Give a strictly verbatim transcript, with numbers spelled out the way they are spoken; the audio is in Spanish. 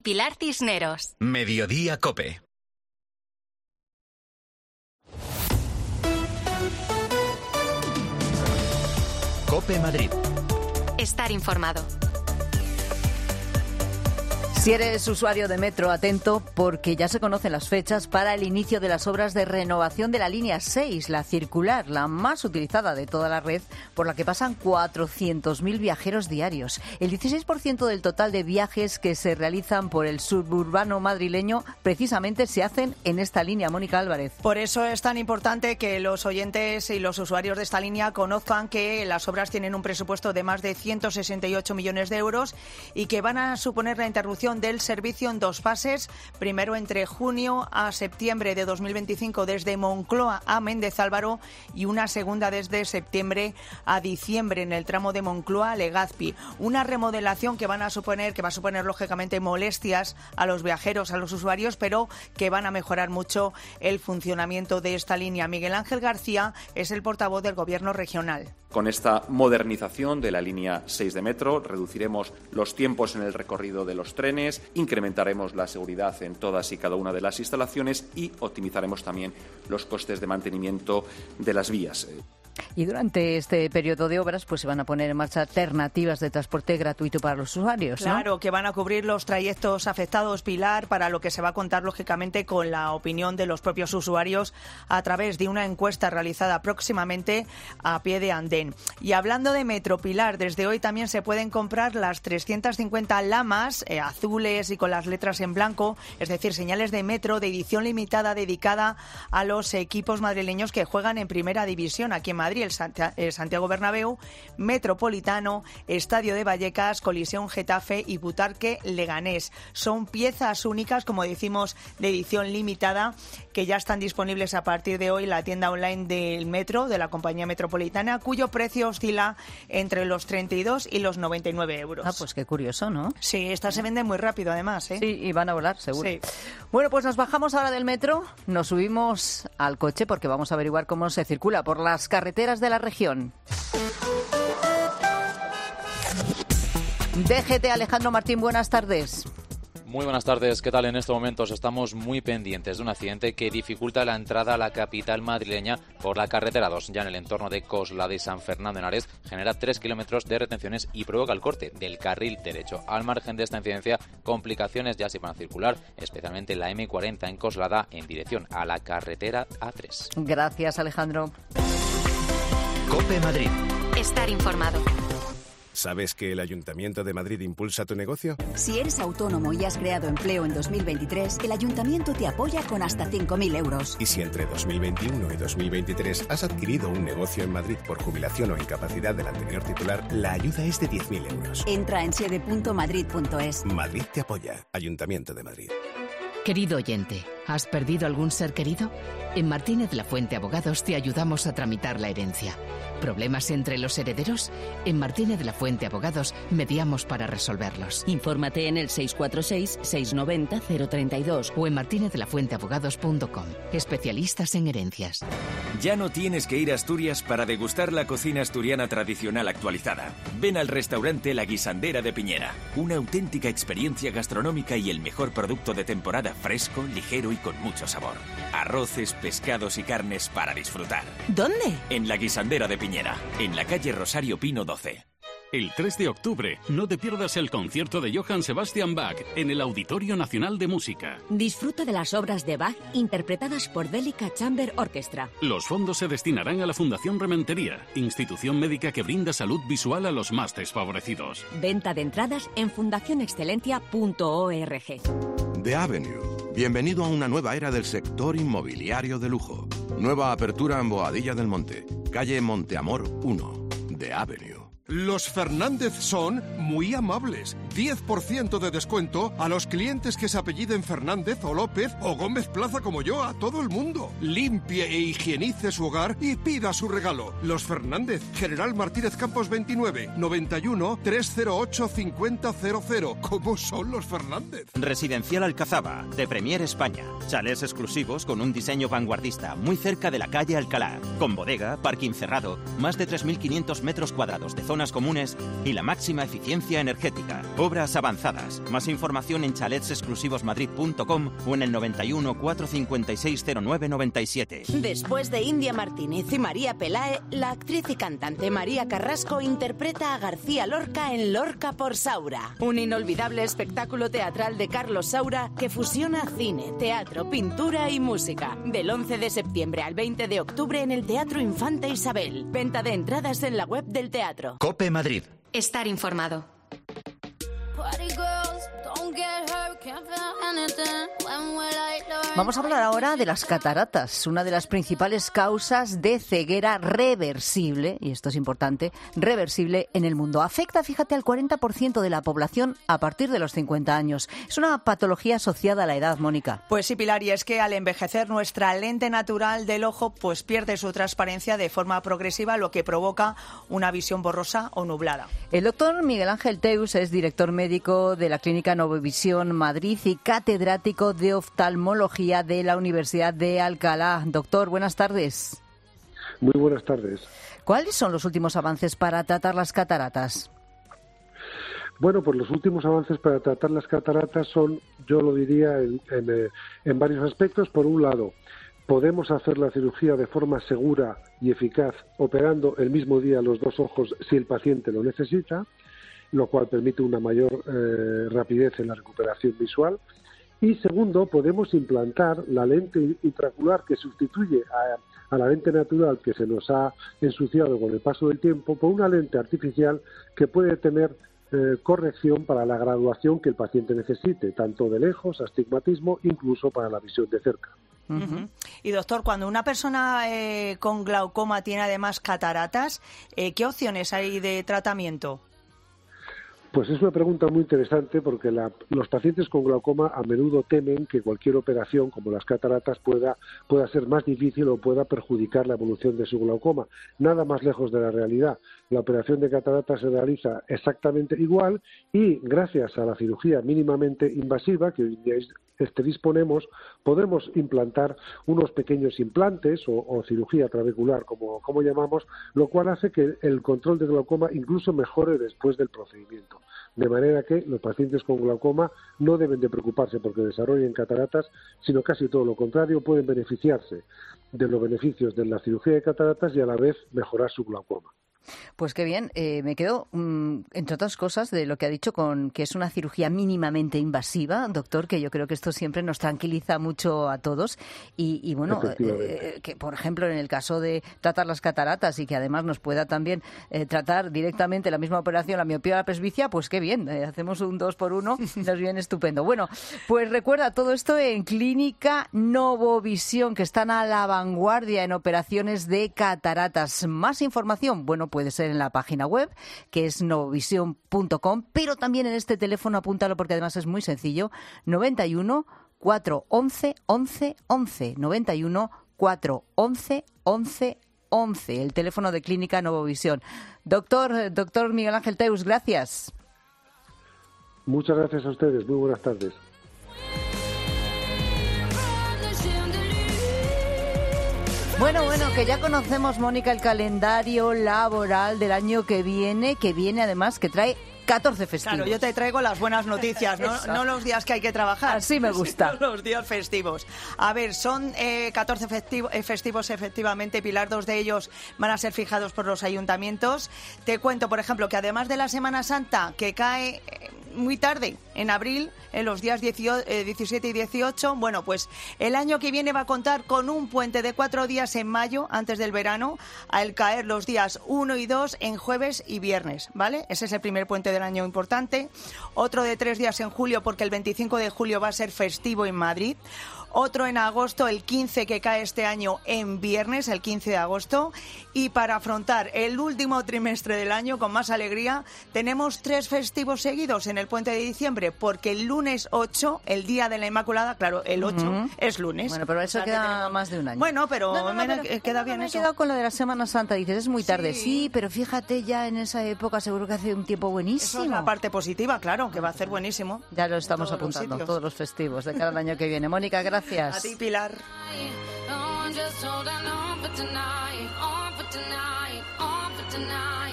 Pilar Cisneros. Mediodía COPE. COPE Madrid. Estar informado. Si eres usuario de Metro, atento, porque ya se conocen las fechas para el inicio de las obras de renovación de la línea seis, la circular, la más utilizada de toda la red, por la que pasan cuatrocientos mil viajeros diarios. El dieciséis por ciento del total de viajes que se realizan por el suburbano madrileño precisamente se hacen en esta línea. Mónica Álvarez. Por eso es tan importante que los oyentes y los usuarios de esta línea conozcan que las obras tienen un presupuesto de más de ciento sesenta y ocho millones de euros y que van a suponer la interrupción del servicio en dos fases, primero entre junio a septiembre de dos mil veinticinco desde Moncloa a Méndez Álvaro y una segunda desde septiembre a diciembre en el tramo de Moncloa a Legazpi. Una remodelación que van a suponer, que va a suponer lógicamente molestias a los viajeros, a los usuarios, pero que van a mejorar mucho el funcionamiento de esta línea. Miguel Ángel García es el portavoz del Gobierno regional. Con esta modernización de la línea seis de metro reduciremos los tiempos en el recorrido de los trenes, incrementaremos la seguridad en todas y cada una de las instalaciones y optimizaremos también los costes de mantenimiento de las vías. Y durante este periodo de obras pues se van a poner en marcha alternativas de transporte gratuito para los usuarios, ¿no? Claro, que van a cubrir los trayectos afectados, Pilar, para lo que se va a contar lógicamente con la opinión de los propios usuarios a través de una encuesta realizada próximamente a pie de andén. Y hablando de Metro, Pilar, desde hoy también se pueden comprar las trescientas cincuenta lamas eh, azules y con las letras en blanco, es decir, señales de Metro de edición limitada dedicada a los equipos madrileños que juegan en Primera División aquí en Madrid, el Santiago Bernabéu, Metropolitano, Estadio de Vallecas, Coliseum Getafe y Butarque Leganés. Son piezas únicas, como decimos, de edición limitada, que ya están disponibles a partir de hoy en la tienda online del Metro, de la compañía metropolitana, cuyo precio oscila entre los treinta y dos y los noventa y nueve euros. Ah, pues qué curioso, ¿no? Sí, estas se venden muy rápido además, ¿eh? Sí, y van a volar, seguro. Sí. Bueno, pues nos bajamos ahora del metro, nos subimos al coche porque vamos a averiguar cómo se circula por las carreteras de la región. D G T, Alejandro Martín, buenas tardes. Muy buenas tardes, ¿qué tal? En estos momentos estamos muy pendientes de un accidente que dificulta la entrada a la capital madrileña por la carretera dos, ya en el entorno de Coslada y San Fernando de Henares, genera tres kilómetros de retenciones y provoca el corte del carril derecho. Al margen de esta incidencia, complicaciones ya se van a circular, especialmente la eme cuarenta en Coslada en dirección a la carretera A tres. Gracias, Alejandro. COPE Madrid. Estar informado. ¿Sabes que el Ayuntamiento de Madrid impulsa tu negocio? Si eres autónomo y has creado empleo en dos mil veintitrés, el Ayuntamiento te apoya con hasta cinco mil euros. Y si entre dos mil veintiuno y dos mil veintitrés has adquirido un negocio en Madrid por jubilación o incapacidad del anterior titular, la ayuda es de diez mil euros. Entra en sede punto madrid punto es. Madrid te apoya. Ayuntamiento de Madrid. Querido oyente, ¿has perdido algún ser querido? En Martínez La Fuente Abogados te ayudamos a tramitar la herencia. ¿Problemas entre los herederos? En Martínez La Fuente Abogados mediamos para resolverlos. Infórmate en el seis cuatro seis, seis nueve cero, cero tres dos o en martínez la fuente abogados punto com. Especialistas en herencias. Ya no tienes que ir a Asturias para degustar la cocina asturiana tradicional actualizada. Ven al restaurante La Guisandera de Piñera. Una auténtica experiencia gastronómica y el mejor producto de temporada, fresco, ligero y con mucho sabor. Arroces, pescados y carnes para disfrutar. ¿Dónde? En La Guisandera de Piñera, en la calle Rosario Pino doce. El tres de octubre, no te pierdas el concierto de Johann Sebastian Bach en el Auditorio Nacional de Música. Disfruta de las obras de Bach interpretadas por Delica Chamber Orchestra. Los fondos se destinarán a la Fundación Rementería, institución médica que brinda salud visual a los más desfavorecidos. Venta de entradas en fundación excelentia punto org. The Avenue. Bienvenido a una nueva era del sector inmobiliario de lujo. Nueva apertura en Boadilla del Monte, calle Monteamor uno. The Avenue. Los Fernández son muy amables. diez por ciento de descuento a los clientes que se apelliden Fernández o López o Gómez Plaza como yo, a todo el mundo. Limpie e higienice su hogar y pida su regalo. Los Fernández, General Martínez Campos veintinueve, noventa y uno, trescientos ocho, cincuenta cero cero. ¿Cómo son los Fernández? Residencial Alcazaba, de Premier España. Chalés exclusivos con un diseño vanguardista, muy cerca de la calle Alcalá. Con bodega, parking cerrado, más de tres mil quinientos metros cuadrados de zona zonas comunes y la máxima eficiencia energética. Obras avanzadas. Más información en chalets exclusivos madrid punto com o en el noventa y uno, cuatrocientos cincuenta y seis, cero nueve noventa y siete. Después de India Martínez y María Pelae, la actriz y cantante María Carrasco interpreta a García Lorca en Lorca por Saura, un inolvidable espectáculo teatral de Carlos Saura que fusiona cine, teatro, pintura y música. Del once de septiembre al veinte de octubre en el Teatro Infanta Isabel. Venta de entradas en la web del teatro. COPE Madrid. Estar informado. Vamos a hablar ahora de las cataratas, una de las principales causas de ceguera reversible, y esto es importante, reversible en el mundo. Afecta, fíjate, al cuarenta por ciento de la población a partir de los cincuenta años. Es una patología asociada a la edad, Mónica. Pues sí, Pilar, y es que al envejecer nuestra lente natural del ojo pues pierde su transparencia de forma progresiva, lo que provoca una visión borrosa o nublada. El doctor Miguel Ángel Teus es director médico de la Clínica Novovisión Madrid y catedrático de oftalmología de la Universidad de Alcalá. Doctor, buenas tardes. Muy buenas tardes. ¿Cuáles son los últimos avances para tratar las cataratas? Bueno, pues los últimos avances para tratar las cataratas son, yo lo diría, en, en, en varios aspectos. Por un lado, podemos hacer la cirugía de forma segura y eficaz, operando el mismo día los dos ojos si el paciente lo necesita, lo cual permite una mayor eh, rapidez en la recuperación visual. Y segundo, podemos implantar la lente intraocular que sustituye a, a la lente natural que se nos ha ensuciado con el paso del tiempo por una lente artificial que puede tener eh, corrección para la graduación que el paciente necesite, tanto de lejos, astigmatismo, incluso para la visión de cerca. Uh-huh. Y doctor, cuando una persona eh, con glaucoma tiene además cataratas, eh, ¿qué opciones hay de tratamiento? Pues es una pregunta muy interesante porque la, los pacientes con glaucoma a menudo temen que cualquier operación, como las cataratas, pueda, pueda ser más difícil o pueda perjudicar la evolución de su glaucoma. Nada más lejos de la realidad. La operación de cataratas se realiza exactamente igual y gracias a la cirugía mínimamente invasiva que hoy día este, disponemos, podemos implantar unos pequeños implantes o, o cirugía trabecular, como, como llamamos, lo cual hace que el control de glaucoma incluso mejore después del procedimiento. De manera que los pacientes con glaucoma no deben de preocuparse porque desarrollen cataratas, sino casi todo lo contrario, pueden beneficiarse de los beneficios de la cirugía de cataratas y a la vez mejorar su glaucoma. Pues qué bien, eh, me quedo, mmm, entre otras cosas, de lo que ha dicho, con que es una cirugía mínimamente invasiva, doctor, que yo creo que esto siempre nos tranquiliza mucho a todos. Y, y bueno, eh, que por ejemplo, en el caso de tratar las cataratas y que además nos pueda también eh, tratar directamente la misma operación, la miopía o la presbicia, pues qué bien, eh, hacemos un dos por uno, nos viene estupendo. Bueno, pues recuerda todo esto en Clínica Novovisión, que están a la vanguardia en operaciones de cataratas. Más información, bueno, puede ser en la página web, que es novovisión punto com, pero también en este teléfono, apúntalo porque además es muy sencillo, noventa y uno, cuatrocientos once, once, once, noventa y uno, cuatrocientos once, once, once, el teléfono de Clínica Novovisión. Doctor, doctor Miguel Ángel Teus, gracias. Muchas gracias a ustedes, muy buenas tardes. Bueno, bueno, que ya conocemos, Mónica, el calendario laboral del año que viene, que viene además, que trae catorce festivos. Claro, yo te traigo las buenas noticias, ¿no? No los días que hay que trabajar. Así me gusta. Sino los días festivos. A ver, son eh, catorce festivo, eh, festivos, efectivamente, Pilar, dos de ellos van a ser fijados por los ayuntamientos. Te cuento, por ejemplo, que además de la Semana Santa, que cae eh, muy tarde, en abril, en los días diecisiete y dieciocho, bueno, pues el año que viene va a contar con un puente de cuatro días en mayo, antes del verano, al caer los días uno y dos en jueves y viernes, ¿vale? Ese es el primer puente del año importante. Otro de tres días en julio, porque el veinticinco de julio va a ser festivo en Madrid. Otro en agosto, el quince, que cae este año en viernes, el quince de agosto. Y para afrontar el último trimestre del año con más alegría, tenemos tres festivos seguidos en el puente de diciembre, porque el lunes ocho, el Día de la Inmaculada, claro, el ocho uh-huh. es lunes. Bueno, pero eso queda tenemos... más de un año. Bueno, pero, no, no, no, me pero queda no, bien me eso. Me he quedado con lo de la Semana Santa, dices, es muy tarde. Sí. sí, pero fíjate, ya en esa época seguro que hace un tiempo buenísimo. Eso es la parte positiva, claro, que va a ser buenísimo. Ya lo estamos todos apuntando, los todos los festivos de cada año que viene. Mónica, gracias. A ti, Pilar. Just hold on for tonight, on for tonight, on for tonight.